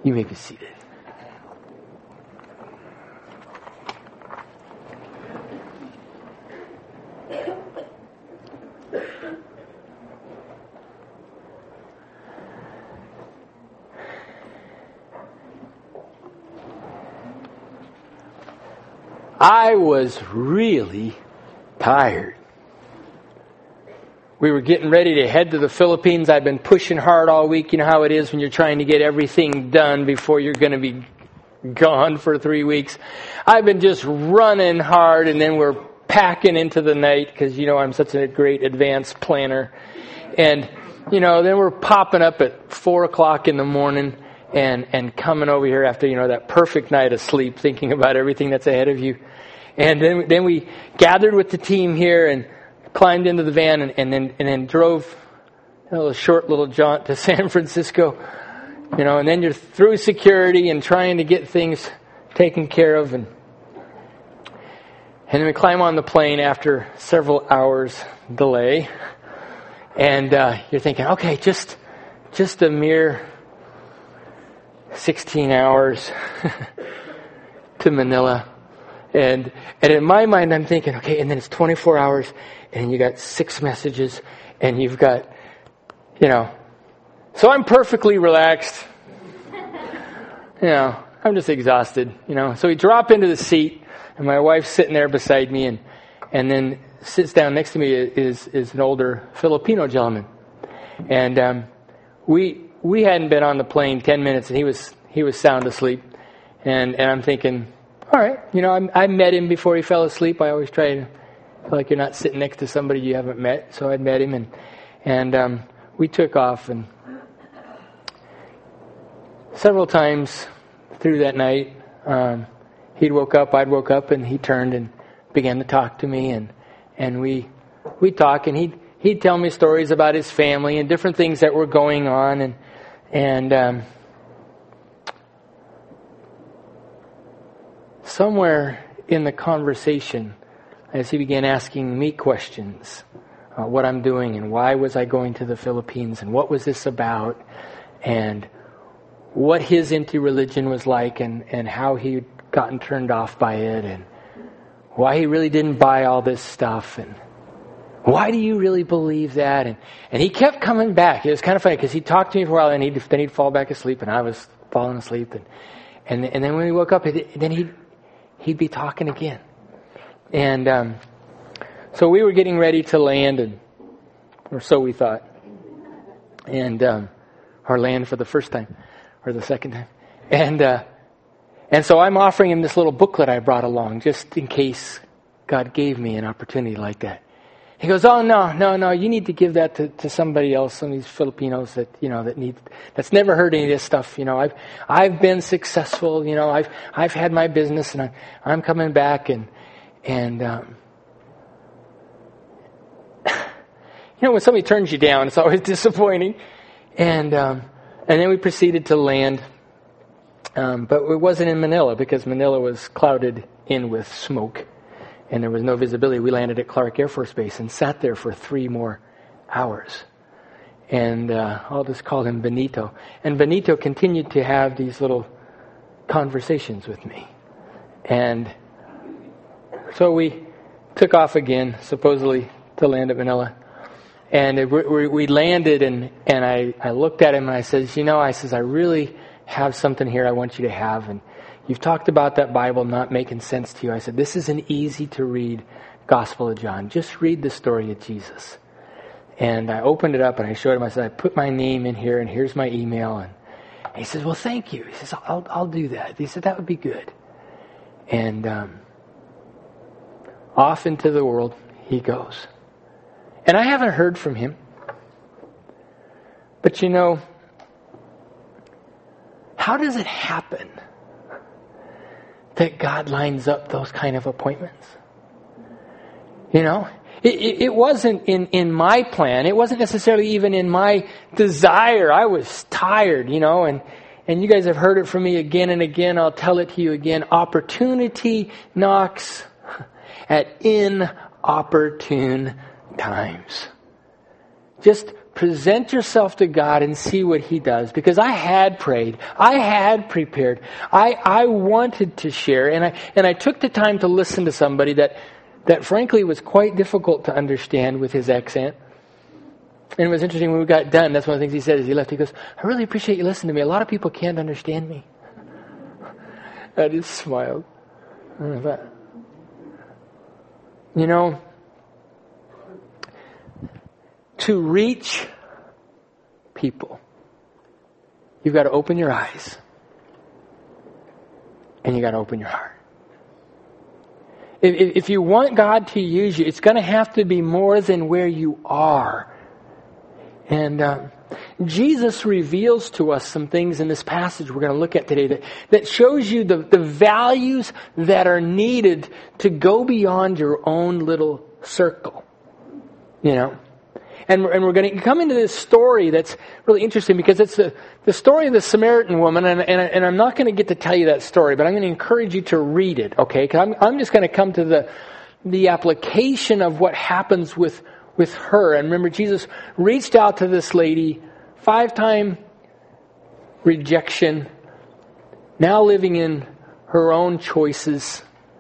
You may be seated. I was really tired. We were getting ready to head to the Philippines. I'd been pushing hard all week. You know how it is when you're trying to get everything done before you're going to be gone for 3 weeks. I've been just running hard, and then we're packing into the night because, you know, I'm such a great advanced planner. And, you know, then we're popping up at 4 o'clock in the morning and coming over here after, you know, that perfect night of sleep, thinking about everything that's ahead of you. And then we gathered with the team here and climbed into the van and then drove a short little jaunt to San Francisco, you know, and then you're through security and trying to get things taken care of, and then we climb on the plane after several hours delay, and you're thinking, okay, just a mere 16 hours to Manila. And in my mind, I'm thinking, okay, and then it's 24 hours, and you got 6 messages, and you've got, you know. So I'm perfectly relaxed. You know, I'm just exhausted, you know. So we drop into the seat, and my wife's sitting there beside me, and then sits down next to me is an older Filipino gentleman. And we hadn't been on the plane 10 minutes, and he was sound asleep. And I'm thinking, all right, you know, I met him before he fell asleep. I always try to feel like you're not sitting next to somebody you haven't met. So I'd met him, and we took off. And several times through that night, he'd woke up, I'd woke up, and he turned and began to talk to me. And we'd talk, and he'd tell me stories about his family and different things that were going on. And somewhere in the conversation, as he began asking me questions, what I'm doing and why was I going to the Philippines and what was this about and what his anti-religion was like and how he'd gotten turned off by it and why he really didn't buy all this stuff and why do you really believe that? And he kept coming back. It was kind of funny because he talked to me for a while and then he'd fall back asleep and I was falling asleep. And then when he woke up, then he'd be talking again. And so we were getting ready to land, or so we thought. And or land for the first time or the second time. And so I'm offering him this little booklet I brought along just in case God gave me an opportunity like that. He goes, oh, no, you need to give that to somebody else, some of these Filipinos that, you know, that's never heard any of this stuff. You know, I've been successful, you know, I've had my business and I'm coming back and you know, when somebody turns you down, it's always disappointing. And then we proceeded to land. But it wasn't in Manila because Manila was clouded in with smoke. And there was no visibility. We landed at Clark Air Force Base and sat there for 3 more hours. And I'll just call him Benito. And Benito continued to have these little conversations with me. And so we took off again, supposedly to land at Manila. And we landed and I looked at him and I said, you know, I really have something here I want you to have. And you've talked about that Bible not making sense to you. I said, this is an easy to read Gospel of John. Just read the story of Jesus. And I opened it up and I showed him, I said, I put my name in here and here's my email. And he says, well, thank you. He says, I'll do that. He said, that would be good. And off into the world he goes. And I haven't heard from him. But you know, how does it happen that God lines up those kind of appointments? You know, it wasn't in my plan. It wasn't necessarily even in my desire. I was tired, you know, and you guys have heard it from me again and again. I'll tell it to you again. Opportunity knocks at inopportune times. Just present yourself to God and see what He does. Because I had prayed. I had prepared. I wanted to share. And I took the time to listen to somebody that frankly was quite difficult to understand with his accent. And it was interesting when we got done. That's one of the things he said as he left. He goes, I really appreciate you listening to me. A lot of people can't understand me. I just smiled. You know, to reach people, you've got to open your eyes and you got to open your heart. If you want God to use you, it's going to have to be more than where you are. And Jesus reveals to us some things in this passage we're going to look at today that shows you the values that are needed to go beyond your own little circle. You know? And we're going to come into this story that's really interesting because it's the story of the Samaritan woman, and I'm not going to get to tell you that story, but I'm going to encourage you to read it, okay? Because I'm just going to come to the application of what happens with her. And remember, Jesus reached out to this lady, 5-time rejection, now living in her own choices,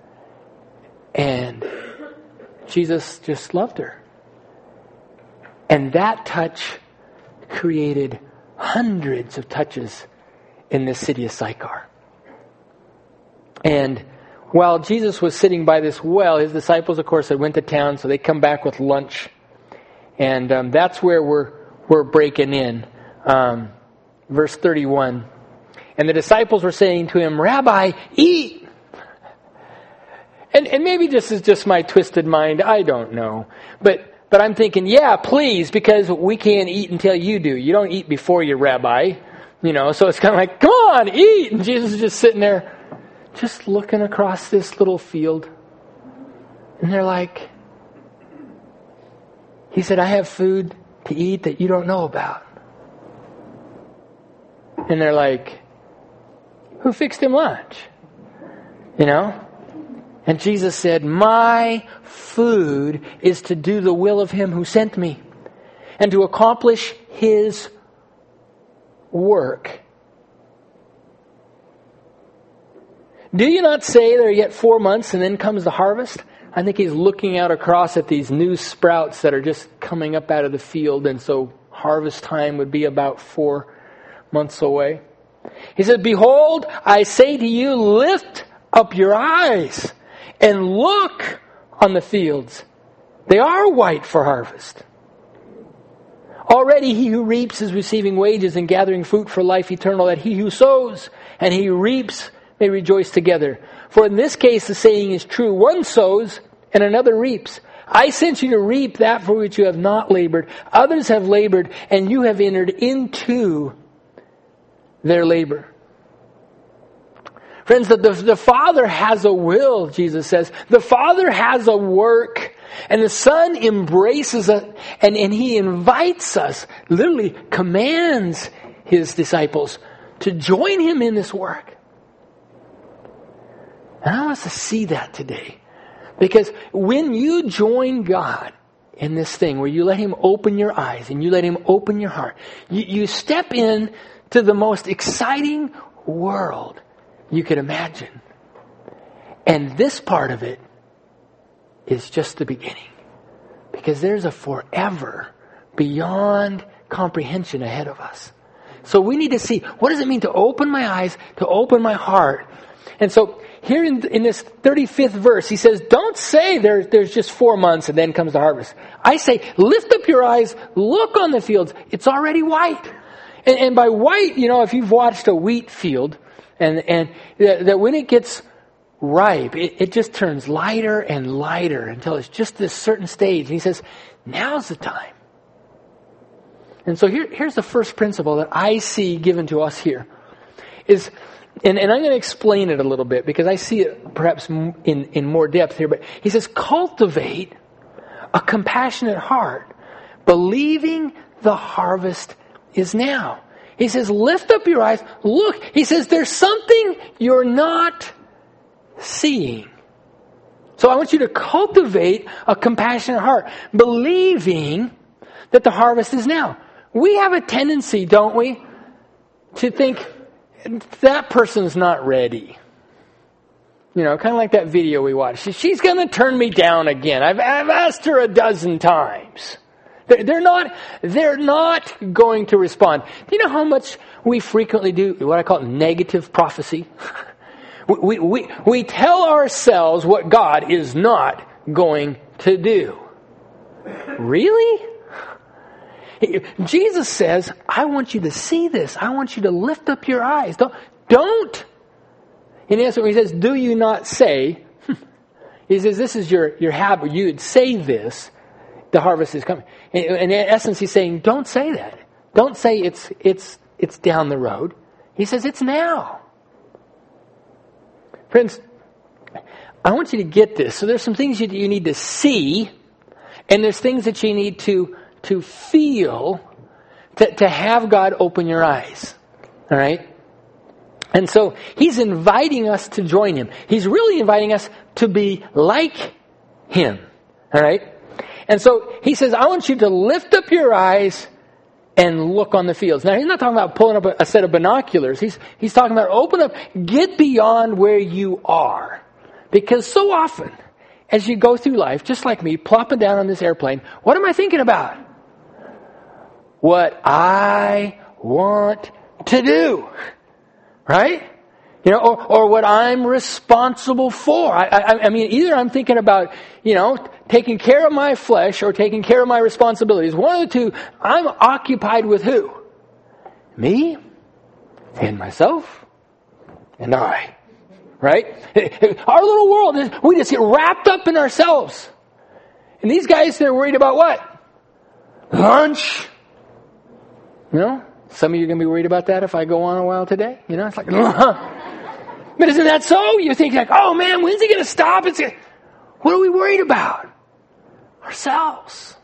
and Jesus just loved her. And that touch created hundreds of touches in this city of Sychar. And while Jesus was sitting by this well, his disciples, of course, had went to town, so they come back with lunch. And that's where we're breaking in. Verse 31. And the disciples were saying to him, Rabbi, eat! And maybe this is just my twisted mind, I don't know. But I'm thinking, yeah, please, because we can't eat until you do. You don't eat before your rabbi. You know, so it's kind of like, come on, eat! And Jesus is just sitting there, just looking across this little field. And they're like, he said, I have food to eat that you don't know about. And they're like, who fixed him lunch? You know? And Jesus said, my food is to do the will of Him who sent me and to accomplish His work. Do you not say there are yet 4 months and then comes the harvest? I think He's looking out across at these new sprouts that are just coming up out of the field, and so harvest time would be about 4 months away. He said, behold, I say to you, lift up your eyes and look on the fields. They are white for harvest. Already he who reaps is receiving wages and gathering fruit for life eternal, that he who sows and he who reaps may rejoice together. For in this case the saying is true, one sows and another reaps. I sent you to reap that for which you have not labored. Others have labored, and you have entered into their labor. Friends, the Father has a will, Jesus says. The Father has a work. And the Son embraces us, and He invites us, literally commands His disciples to join Him in this work. And I want us to see that today. Because when you join God in this thing, where you let Him open your eyes and you let Him open your heart, you step in to the most exciting world you could imagine. And this part of it is just the beginning. Because there's a forever beyond comprehension ahead of us. So we need to see, what does it mean to open my eyes, to open my heart? And so here in this 35th verse, he says, don't say there's just 4 months and then comes the harvest. I say, lift up your eyes, look on the fields. It's already white. And by white, you know, if you've watched a wheat field, and that when it gets ripe, it just turns lighter and lighter until it's just this certain stage. And he says, now's the time. And so here's the first principle that I see given to us here. Is, and I'm going to explain it a little bit because I see it perhaps in more depth here. But he says, cultivate a compassionate heart, believing the harvest is now. He says, lift up your eyes, look. He says, there's something you're not seeing. So I want you to cultivate a compassionate heart, believing that the harvest is now. we have a tendency, don't we, to think that person's not ready. You know, kind of like that video we watched. She's going to turn me down again. I've asked her 12 times. They're not going to respond. Do you know how much we frequently do what I call negative prophecy? We tell ourselves what God is not going to do. Really? Jesus says, I want you to see this. I want you to lift up your eyes. Don't. In answer, he says, do you not say? He says, this is your habit. You would say this. The harvest is coming. In essence, he's saying, don't say that. Don't say it's down the road. He says, it's now. Friends, I want you to get this. So there's some things you need to see, and there's things that you need to feel to have God open your eyes. All right? And so he's inviting us to join him. He's really inviting us to be like him. All right? And so he says, I want you to lift up your eyes and look on the fields. Now, he's not talking about pulling up a set of binoculars. He's talking about open up, get beyond where you are. Because so often, as you go through life, just like me, plopping down on this airplane, what am I thinking about? What I want to do. Right? You know, or what I'm responsible for. I mean, either I'm thinking about, you know, taking care of my flesh or taking care of my responsibilities. One of the two, I'm occupied with who? Me and myself and I. Right? Our little world, we just get wrapped up in ourselves. And these guys, they're worried about what? Lunch. You know? Some of you are going to be worried about that if I go on a while today. You know, it's like, but isn't that so? You think like, oh man, when's he going to stop? What are we worried about? Ourselves.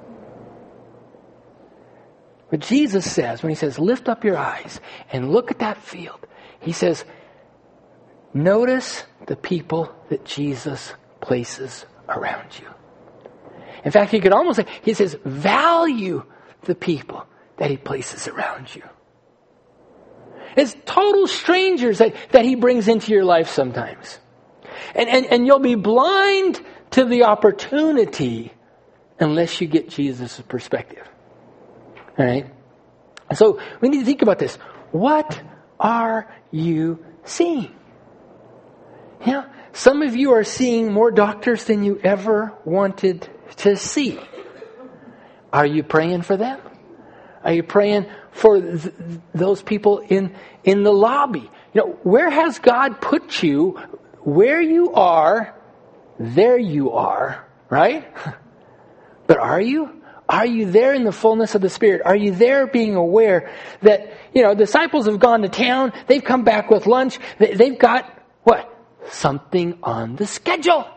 But Jesus says, when he says, lift up your eyes and look at that field, he says, notice the people that Jesus places around you. In fact, he could almost say, he says, value the people that he places around you. It's total strangers that he brings into your life sometimes. And you'll be blind to the opportunity unless you get Jesus' perspective. All right? So we need to think about this. What are you seeing? Yeah, some of you are seeing more doctors than you ever wanted to see. Are you praying for them? Are you praying for those people in the lobby? You know, where has God put you? Where you are, there you are, right? But are you? Are you there in the fullness of the Spirit? Are you there being aware that, you know, disciples have gone to town, they've come back with lunch, they've got, what? Something on the schedule.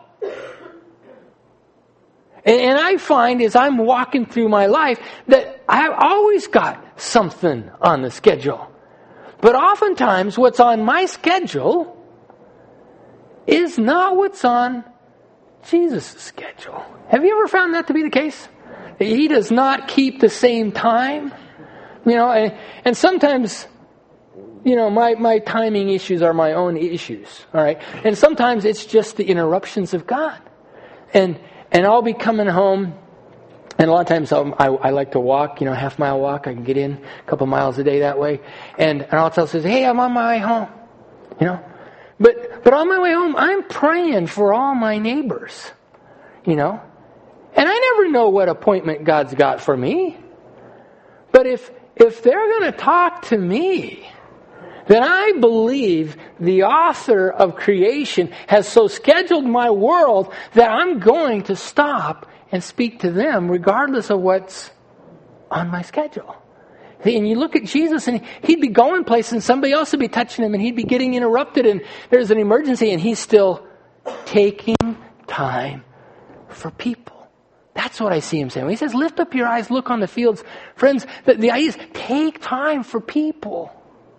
And I find as I'm walking through my life that I've always got something on the schedule. But oftentimes what's on my schedule is not what's on Jesus' schedule. Have you ever found that to be the case? He does not keep the same time. You know, and sometimes, you know, my timing issues are my own issues. All right. And sometimes it's just the interruptions of God. And I'll be coming home, and a lot of times I like to walk, you know, half-mile walk. I can get in a couple miles a day that way. And I'll tell says, hey, I'm on my way home. You know? But on my way home, I'm praying for all my neighbors. You know? And I never know what appointment God's got for me. But if they're going to talk to me, then I believe the author of creation has so scheduled my world that I'm going to stop and speak to them regardless of what's on my schedule. And you look at Jesus and he'd be going places and somebody else would be touching him and he'd be getting interrupted and there's an emergency and he's still taking time for people. That's what I see him saying. When he says, lift up your eyes, look on the fields. Friends, the idea is take time for people.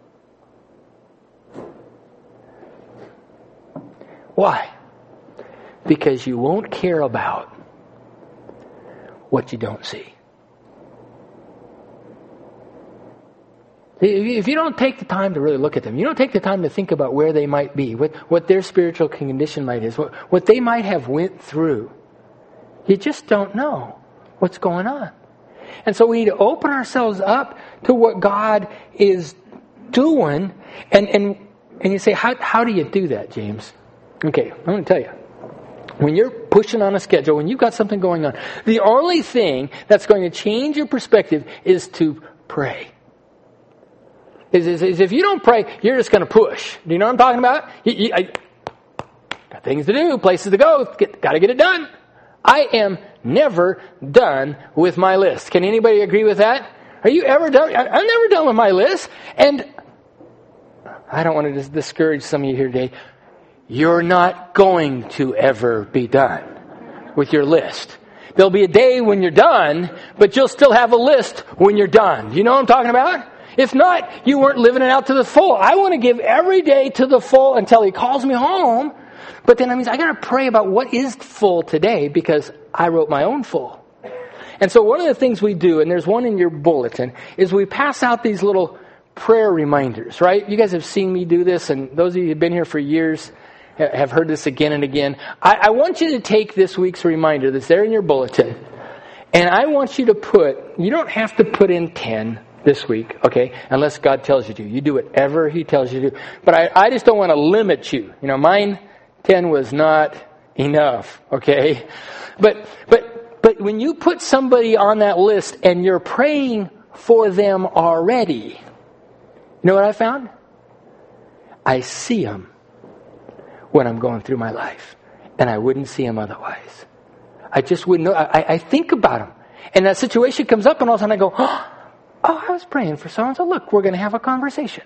Why? Because you won't care about what you don't see. If you don't take the time to really look at them, you don't take the time to think about where they might be, what their spiritual condition might is, what they might have went through, you just don't know what's going on. And so we need to open ourselves up to what God is doing. And you say, how do you do that, James? Okay, I'm going to tell you. When you're pushing on a schedule, when you've got something going on, the only thing that's going to change your perspective is to pray. Is if you don't pray, you're just going to push. Do you know what I'm talking about? I got things to do, places to go, got to get it done. I am never done with my list. Can anybody agree with that? Are you ever done? I'm never done with my list. And I don't want to discourage some of you here today. You're not going to ever be done with your list. There'll be a day when you're done, but you'll still have a list when you're done. You know what I'm talking about? If not, you weren't living it out to the full. I want to give every day to the full until He calls me home. But then that means I got to pray about what is full today because I wrote my own full. And so one of the things we do, and there's one in your bulletin, is we pass out these little prayer reminders, right? You guys have seen me do this, and those of you who have been here for years have heard this again and again. I want you to take this week's reminder that's there in your bulletin, and I want you to you don't have to put in 10 this week, okay, unless God tells you to. You do whatever He tells you to. But I just don't want to limit you. You know, mine 10 was not enough, okay? But when you put somebody on that list and you're praying for them already, you know what I found? I see them when I'm going through my life, and I wouldn't see them otherwise. I just wouldn't know. I think about them, and that situation comes up, and all of a sudden I go, oh, I was praying for someone, so look, we're going to have a conversation.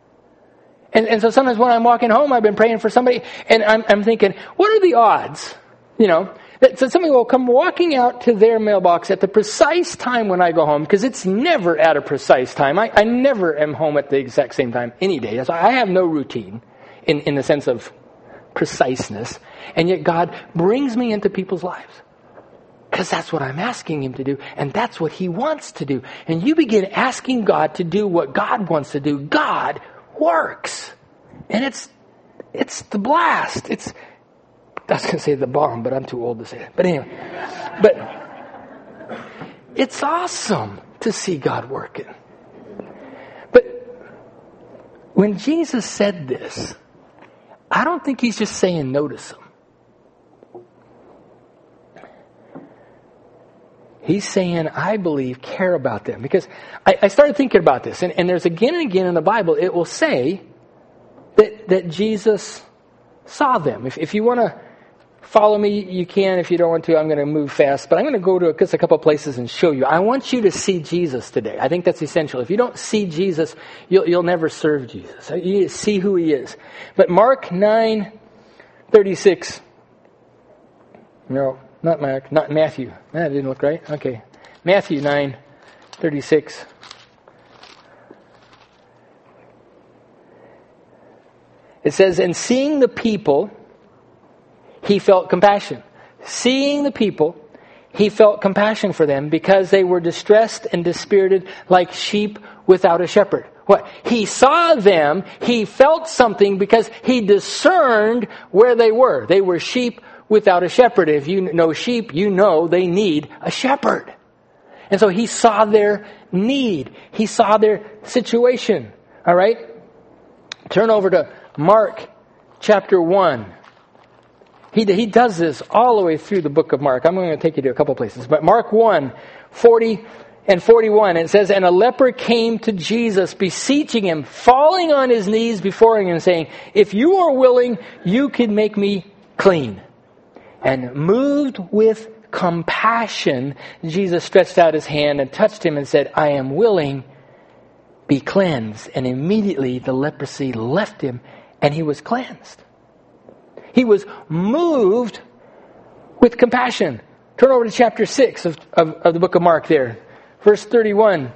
And so sometimes when I'm walking home, I've been praying for somebody, and I'm thinking, what are the odds, that somebody will come walking out to their mailbox at the precise time when I go home, because it's never at a precise time. I never am home at the exact same time any day. So I have no routine in the sense of preciseness, and yet God brings me into people's lives. Because that's what I'm asking Him to do, and that's what He wants to do. And you begin asking God to do what God wants to do. God works. And it's the blast. I was going to say the bomb, but I'm too old to say it. But anyway. But it's awesome to see God working. But when Jesus said this, I don't think He's just saying notice them. He's saying, I believe, care about them. Because I started thinking about this. And there's again and again in the Bible, it will say that Jesus saw them. If you want to follow me, you can. If you don't want to, I'm going to move fast. But I'm going to go to just a couple of places and show you. I want you to see Jesus today. I think that's essential. If you don't see Jesus, you'll never serve Jesus. You need to see who He is. But Mark 9:36. No. Not Mark, not Matthew. That didn't look right. Okay. Matthew 9:36. It says, and seeing the people, He felt compassion. Seeing the people, He felt compassion for them because they were distressed and dispirited like sheep without a shepherd. What? He saw them, He felt something because He discerned where they were. They were sheep without a shepherd. If you know sheep, you know they need a shepherd. And so He saw their need. He saw their situation. All right? Turn over to Mark chapter 1. He does this all the way through the book of Mark. I'm going to take you to a couple places. But Mark 1:40 and 41, it says, and a leper came to Jesus, beseeching Him, falling on his knees before Him and saying, if you are willing, you can make me clean. And moved with compassion, Jesus stretched out His hand and touched him and said, I am willing, be cleansed. And immediately the leprosy left him and he was cleansed. He was moved with compassion. Turn over to chapter 6 of the book of Mark there. Verse 31.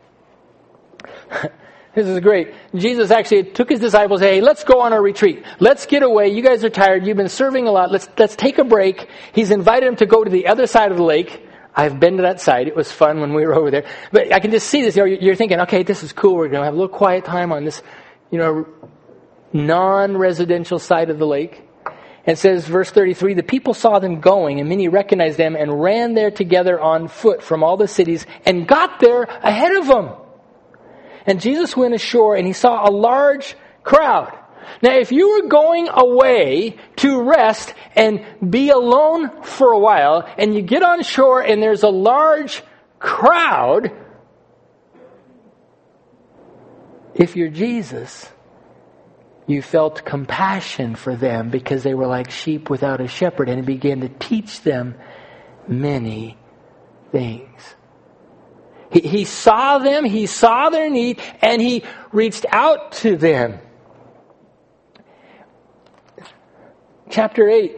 This is great. Jesus actually took His disciples and said, hey, let's go on a retreat. Let's get away. You guys are tired. You've been serving a lot. Let's take a break. He's invited them to go to the other side of the lake. I've been to that site. It was fun when we were over there. But I can just see this. You're thinking, okay, this is cool. We're going to have a little quiet time on this, non-residential side of the lake. And it says, verse 33, the people saw them going, and many recognized them and ran there together on foot from all the cities and got there ahead of them. And Jesus went ashore and he saw a large crowd. Now, if you were going away to rest and be alone for a while, and you get on shore and there's a large crowd, if you're Jesus, you felt compassion for them because they were like sheep without a shepherd, and he began to teach them many things. He saw them, he saw their need, and he reached out to them. Chapter 8.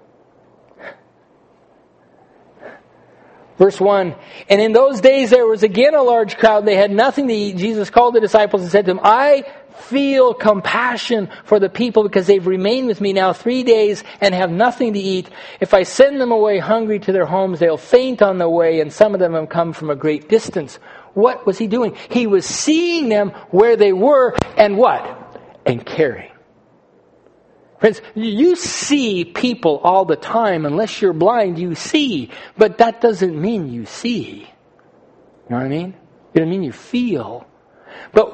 Verse 1, and in those days there was again a large crowd. They had nothing to eat. Jesus called the disciples and said to them, I feel compassion for the people because they've remained with me now 3 days and have nothing to eat. If I send them away hungry to their homes, they'll faint on the way, and some of them have come from a great distance. What was he doing? He was seeing them where they were and what? And caring. Friends, you see people all the time. Unless you're blind, you see. But that doesn't mean you see. You know what I mean? It doesn't mean you feel. But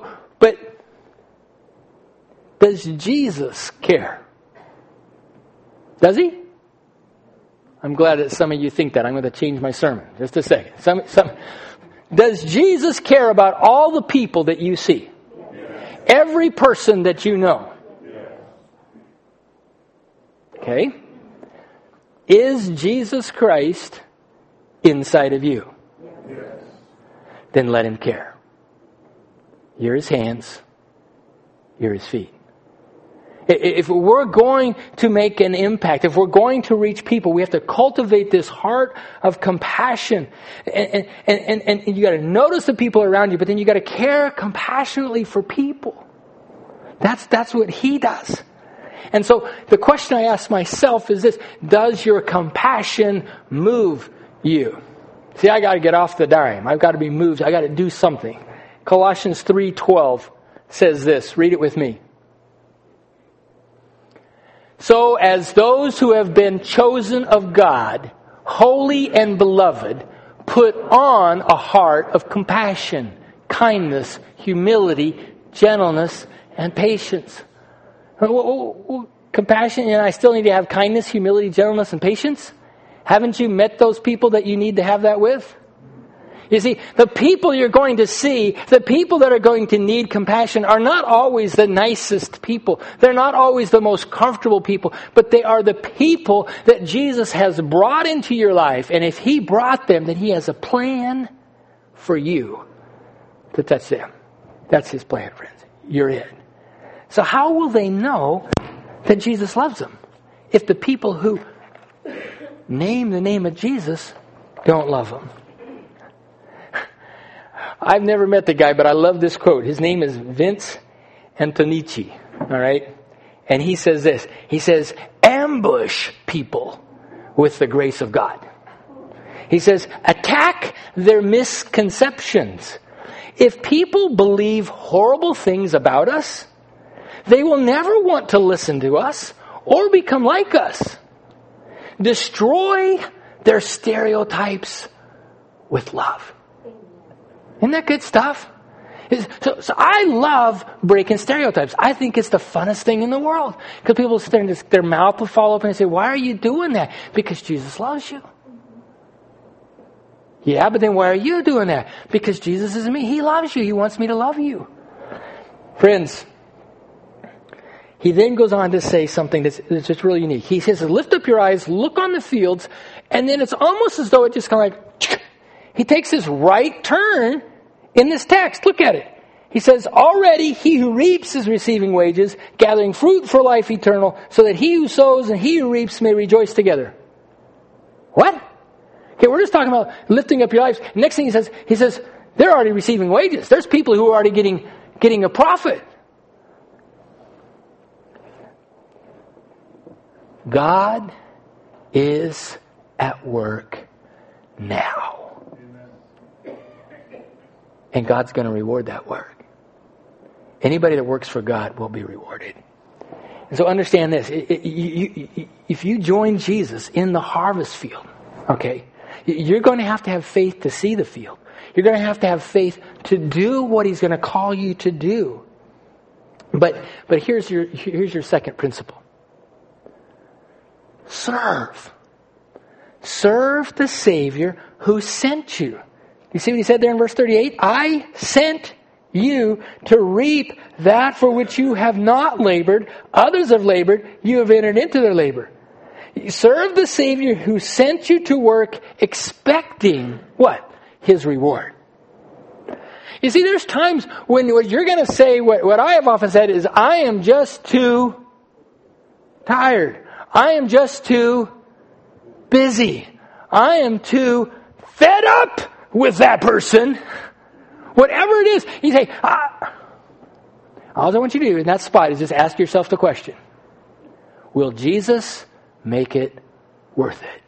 does Jesus care? Does he? I'm glad that some of you think that. I'm going to change my sermon. Just a second. Does Jesus care about all the people that you see? Yes. Every person that you know? Yes. Okay? Is Jesus Christ inside of you? Yes. Then let him care. You're his hands. You're his feet. If we're going to make an impact, if we're going to reach people, we have to cultivate this heart of compassion. And you got to notice the people around you, but then you got to care compassionately for people. That's what he does. And so the question I ask myself is this: does your compassion move you? See, I got to get off the dime. I've got to be moved. I got to do something. Colossians 3:12 says this. Read it with me. So as those who have been chosen of God, holy and beloved, put on a heart of compassion, kindness, humility, gentleness, and patience. Compassion, and I still need to have kindness, humility, gentleness, and patience? Haven't you met those people that you need to have that with? You see, the people you're going to see, the people that are going to need compassion are not always the nicest people. They're not always the most comfortable people, but they are the people that Jesus has brought into your life. And if he brought them, then he has a plan for you to touch them. That's his plan, friends. You're it. So how will they know that Jesus loves them if the people who name the name of Jesus don't love him? I've never met the guy, but I love this quote. His name is Vince Antonici. All right? And he says this. He says, ambush people with the grace of God. He says, attack their misconceptions. If people believe horrible things about us, they will never want to listen to us or become like us. Destroy their stereotypes with love. Isn't that good stuff? So I love breaking stereotypes. I think it's the funnest thing in the world. Because people sit there and their mouth will fall open and say, why are you doing that? Because Jesus loves you. Yeah, but then why are you doing that? Because Jesus is in me. He loves you. He wants me to love you. Friends, he then goes on to say something that's just really unique. He says, lift up your eyes, look on the fields, and then it's almost as though it just kind of like, he takes this right turn in this text. Look at it. He says, already he who reaps is receiving wages, gathering fruit for life eternal, so that he who sows and he who reaps may rejoice together. What? Okay, we're just talking about lifting up your lives. Next thing he says, they're already receiving wages. There's people who are already getting a profit. God is at work now. And God's going to reward that work. Anybody that works for God will be rewarded. And so understand this. If you join Jesus in the harvest field, okay, you're going to have faith to see the field. You're going to have faith to do what He's going to call you to do. But here's your second principle. Serve. Serve the Savior who sent you. You see what He said there in verse 38? I sent you to reap that for which you have not labored. Others have labored. You have entered into their labor. Serve the Savior who sent you to work expecting what? His reward. You see, there's times when what you're going to say, what I have often said is, I am just too tired. I am just too busy. I am too fed up with that person. Whatever it is, you say, all I want you to do in that spot is just ask yourself the question, will Jesus make it worth it?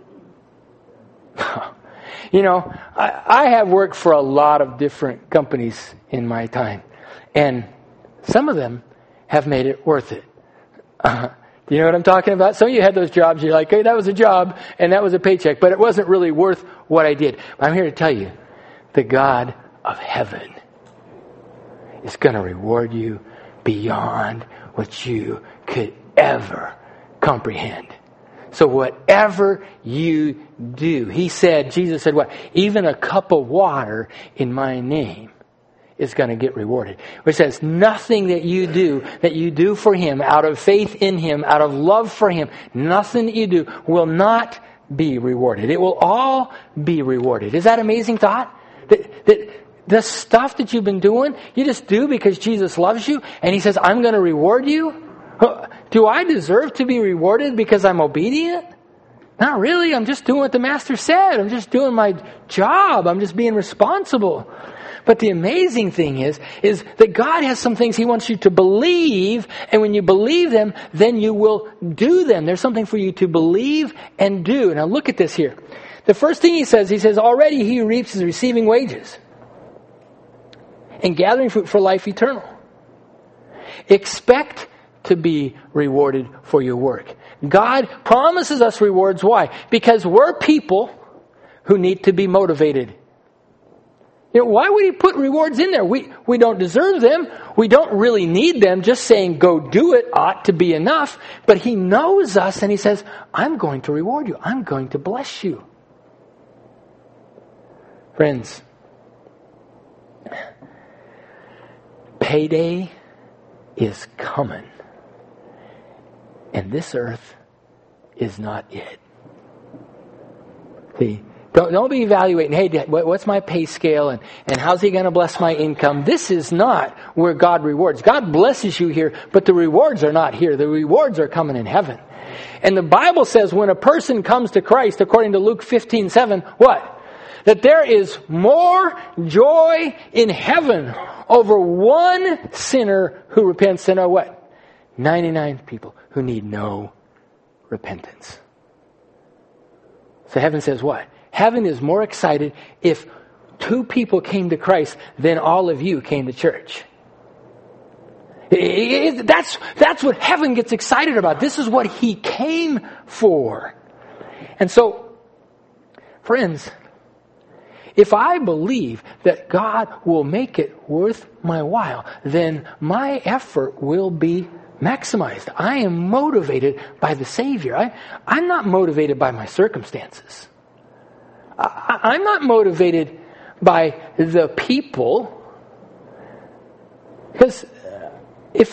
You know, I have worked for a lot of different companies in my time, and some of them have made it worth it. Do you know what I'm talking about? Some of you had those jobs, you're like, hey, that was a job, and that was a paycheck, but it wasn't really worth what I did. I'm here to tell you, the God of heaven is going to reward you beyond what you could ever comprehend. So whatever you do, Jesus said what? Even a cup of water in my name is going to get rewarded. Which says nothing that you do for Him, out of faith in Him, out of love for Him, nothing that you do will not be rewarded. It will all be rewarded. Is that an amazing thought? That the stuff that you've been doing, you just do because Jesus loves you, and He says, I'm going to reward you? Do I deserve to be rewarded because I'm obedient? Not really. I'm just doing what the Master said. I'm just doing my job. I'm just being responsible. But the amazing thing is that God has some things He wants you to believe, and when you believe them, then you will do them. There's something for you to believe and do. Now look at this here. The first thing He says, already he who reaps is receiving wages and gathering fruit for life eternal. Expect to be rewarded for your work. God promises us rewards. Why? Because we're people who need to be motivated. You know, why would He put rewards in there? We don't deserve them. We don't really need them. Just saying go do it ought to be enough. But He knows us and He says, I'm going to reward you. I'm going to bless you. Friends, payday is coming. And this earth is not it. See, don't be evaluating, hey, what's my pay scale and how's He going to bless my income? This is not where God rewards. God blesses you here, but the rewards are not here. The rewards are coming in heaven. And the Bible says when a person comes to Christ, according to Luke 15:7, what? That there is more joy in heaven over one sinner who repents than what? 99 people who need no repentance. So heaven says what? Heaven is more excited if 2 people came to Christ than all of you came to church. That's what heaven gets excited about. This is what He came for. And so, friends, if I believe that God will make it worth my while, then my effort will be maximized. I am motivated by the Savior. I'm not motivated by my circumstances. I'm not motivated by the people. Because if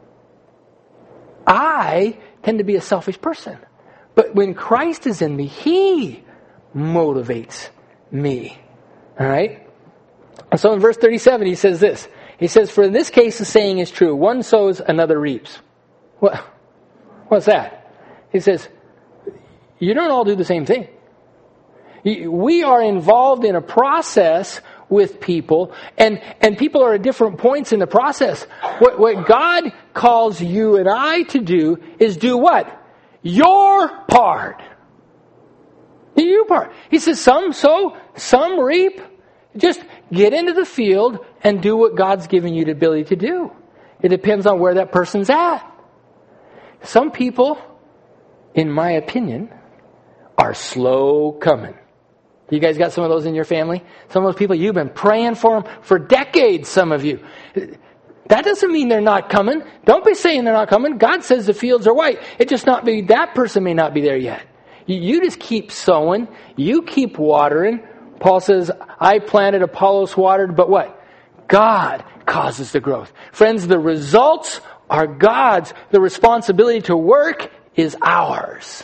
I tend to be a selfish person. But when Christ is in me, He motivates me. All right? So in verse 37, He says this. He says, for in this case the saying is true. One sows, another reaps. What's that? He says, you don't all do the same thing. We are involved in a process with people, and people are at different points in the process. What God calls you and I to do is do what? Your part. Your part. He says, some sow, some reap. Just get into the field and do what God's given you the ability to do. It depends on where that person's at. Some people, in my opinion, are slow coming. You guys got some of those in your family? Some of those people, you've been praying for them for decades, some of you. That doesn't mean they're not coming. Don't be saying they're not coming. God says the fields are white. It just not be, that person may not be there yet. You just keep sowing. You keep watering. Paul says, I planted, Apollos watered, but what? God causes the growth. Friends, the results are God's. The responsibility to work is ours.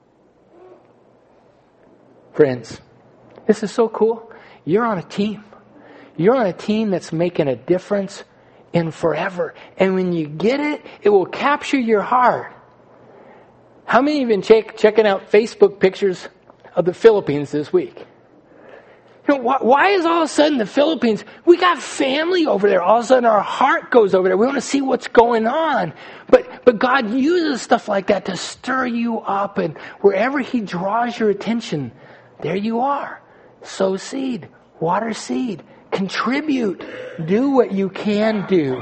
Friends, this is so cool. You're on a team. You're on a team that's making a difference in forever. And when you get it, it will capture your heart. How many have been checking out Facebook pictures of the Philippines this week? You know, why is all of a sudden the Philippines, we got family over there. All of a sudden our heart goes over there. We want to see what's going on. But God uses stuff like that to stir you up. And wherever He draws your attention, there you are. Sow seed. Water seed. Contribute. Do what you can do.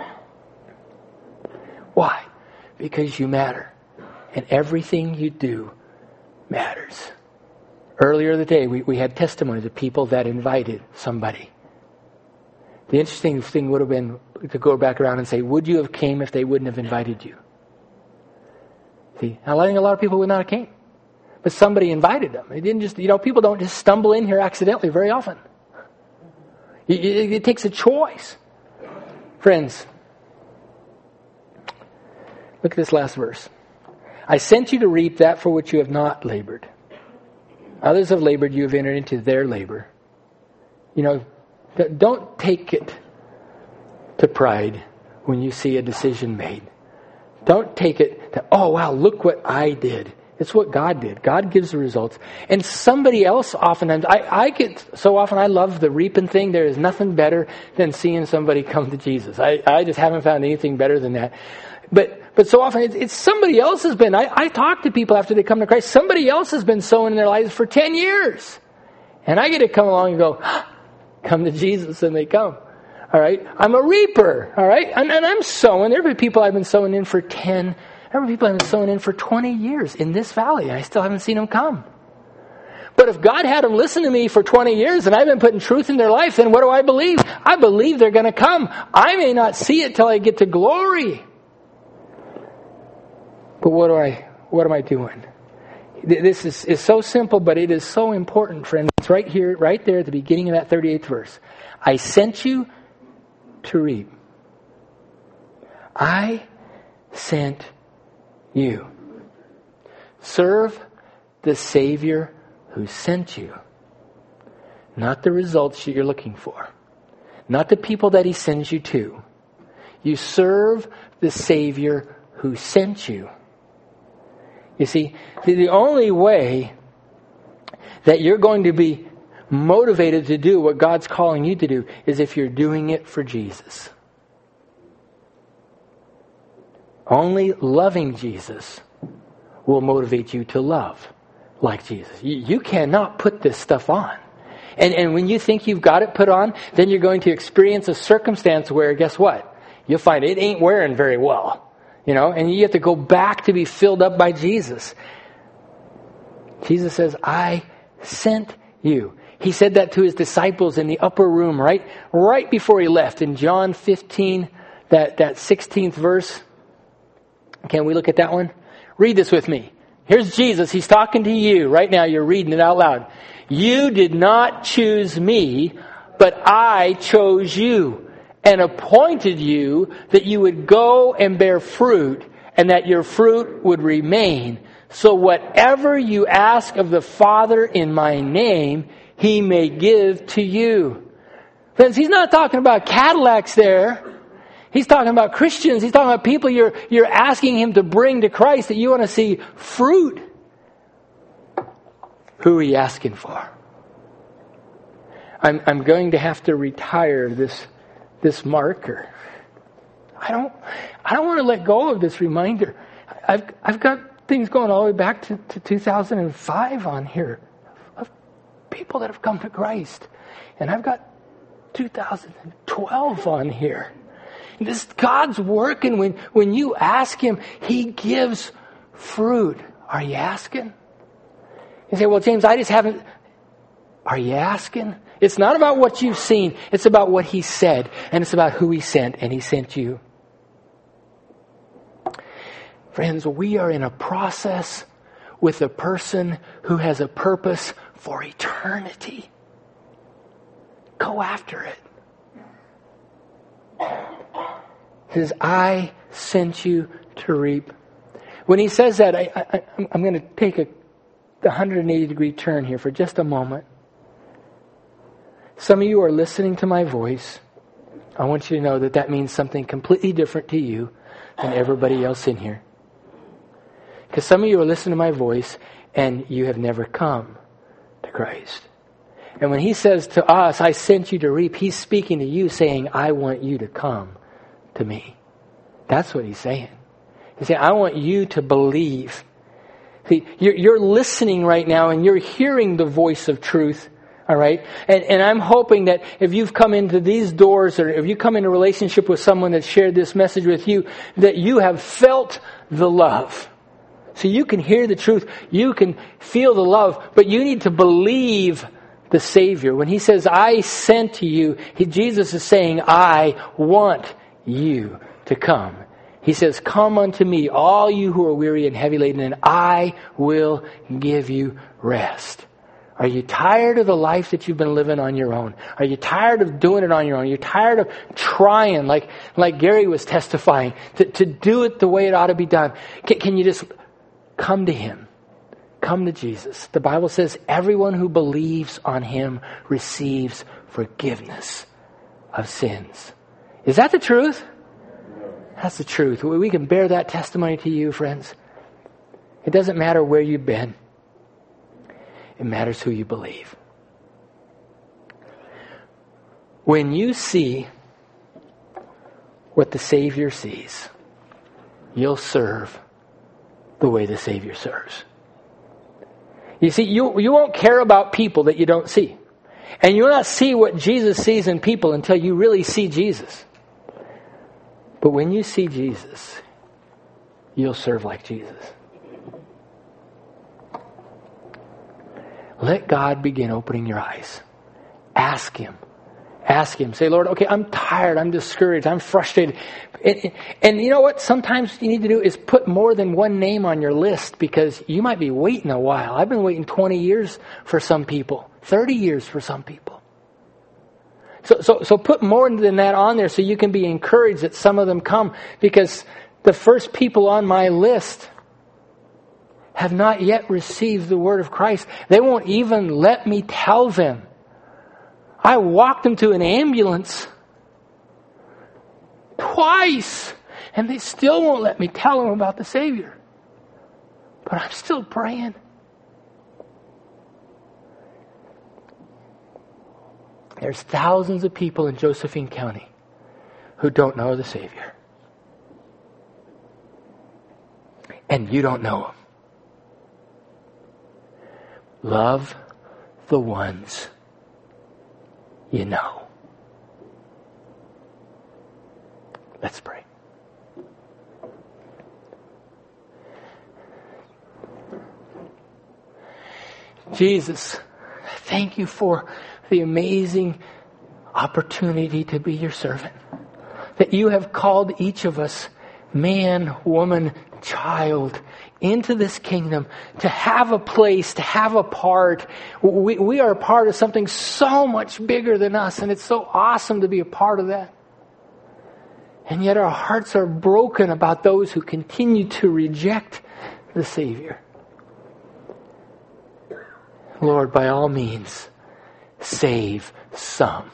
Why? Because you matter. And everything you do matters. Earlier today, we had testimonies of people that invited somebody. The interesting thing would have been to go back around and say, would you have came if they wouldn't have invited you? See, I think a lot of people would not have came. But somebody invited them. It didn't just, people don't just stumble in here accidentally very often. It takes a choice. Friends, look at this last verse. I sent you to reap that for which you have not labored. Others have labored, you have entered into their labor. Don't take it to pride when you see a decision made. Don't take it to, oh wow, look what I did. It's what God did. God gives the results. And somebody else oftentimes, I get so often, I love the reaping thing. There is nothing better than seeing somebody come to Jesus. I just haven't found anything better than that. But so often it's somebody else has been, I talk to people after they come to Christ, somebody else has been sowing in their lives for 10 years. And I get to come along and go, come to Jesus, and they come. All right. I'm a reaper. All right. And I'm sowing. There have been people I've been sowing in for 10. There have been people I've been sowing in for 20 years in this valley. And I still haven't seen them come. But if God had them listen to me for 20 years and I've been putting truth in their life, then what do I believe? I believe they're going to come. I may not see it till I get to glory. But what am I doing? This is so simple, but it is so important, friends. It's right here, right there at the beginning of that 38th verse. I sent you to reap. I sent you. Serve the Savior who sent you. Not the results you're looking for. Not the people that He sends you to. You serve the Savior who sent you. You see, the only way that you're going to be motivated to do what God's calling you to do is if you're doing it for Jesus. Only loving Jesus will motivate you to love like Jesus. You cannot put this stuff on. And when you think you've got it put on, then you're going to experience a circumstance where, guess what? You'll find it ain't wearing very well. And you have to go back to be filled up by Jesus. Jesus says, I sent you. He said that to His disciples in the upper room, right before He left. In John 15, that 16th verse. Can we look at that one? Read this with me. Here's Jesus. He's talking to you right now. You're reading it out loud. You did not choose me, but I chose you and appointed you that you would go and bear fruit, and that your fruit would remain. So whatever you ask of the Father in my name, He may give to you. Friends, He's not talking about Cadillacs there. He's talking about Christians. He's talking about people you're asking Him to bring to Christ, that you want to see fruit. Who are you asking for? I'm going to have to retire this marker. I don't want to let go of this reminder. I've got things going all the way back to 2005 on here of people that have come to Christ. And I've got 2012 on here. This God's working. When you ask Him, He gives fruit. Are you asking? You say, well, James, I just haven't. Are you asking? It's not about what you've seen. It's about what He said. And it's about who He sent. And He sent you. Friends, we are in a process with a person who has a purpose for eternity. Go after it. He says, I sent you to reap. When He says that, I'm going to take a 180-degree turn here for just a moment. Some of you are listening to my voice. I want you to know that that means something completely different to you than everybody else in here. Because some of you are listening to my voice and you have never come to Christ. And when He says to us, I sent you to reap, He's speaking to you saying, I want you to come to me. That's what He's saying. He's saying, I want you to believe. See, you're listening right now and you're hearing the voice of truth. All right? And I'm hoping that if you've come into these doors or if you come into a relationship with someone that shared this message with you, that you have felt the love. So you can hear the truth. You can feel the love. But you need to believe the Savior. When He says, I sent to you, Jesus is saying, I want you to come. He says, come unto me, all you who are weary and heavy laden, and I will give you rest. Are you tired of the life that you've been living on your own? Are you tired of doing it on your own? You're tired of trying, like Gary was testifying, to do it the way it ought to be done? Can you just come to Him? Come to Jesus. The Bible says everyone who believes on Him receives forgiveness of sins. Is that the truth? That's the truth. We can bear that testimony to you, friends. It doesn't matter where you've been. It matters who you believe. When you see what the Savior sees, you'll serve the way the Savior serves. You see, you won't care about people that you don't see. And you'll not see what Jesus sees in people until you really see Jesus. But when you see Jesus, you'll serve like Jesus. Let God begin opening your eyes. Ask Him. Ask Him. Say, Lord, okay, I'm tired. I'm discouraged. I'm frustrated. And you know what? Sometimes you need to do is put more than one name on your list because you might be waiting a while. I've been waiting 20 years for some people. 30 years for some people. So put more than that on there so you can be encouraged that some of them come. Because the first people on my list have not yet received the word of Christ. They won't even let me tell them. I walked them to an ambulance twice, and they still won't let me tell them about the Savior. But I'm still praying. There's thousands of people in Josephine County who don't know the Savior. And you don't know Him. Love the ones you know. Let's pray. Jesus, thank you for the amazing opportunity to be your servant. That you have called each of us, man, woman, child, into this kingdom to have a place, to have a part. We are a part of something so much bigger than us, and it's so awesome to be a part of that. And yet our hearts are broken about those who continue to reject the Savior. Lord, by all means, save some.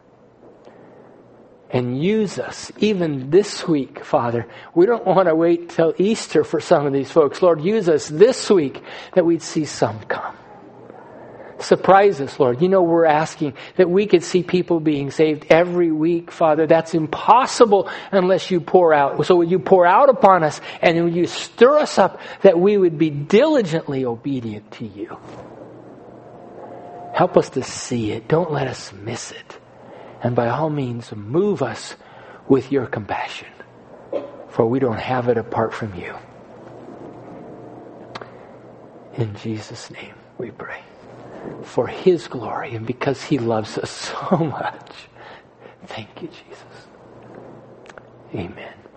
And use us even this week, Father. We don't want to wait till Easter for some of these folks. Lord, use us this week that we'd see some come. Surprise us, Lord. You know we're asking that we could see people being saved every week, Father. That's impossible unless you pour out. So would you pour out upon us and would you stir us up that we would be diligently obedient to you. Help us to see it. Don't let us miss it. And by all means, move us with your compassion. For we don't have it apart from you. In Jesus' name we pray. For His glory and because He loves us so much. Thank you, Jesus. Amen.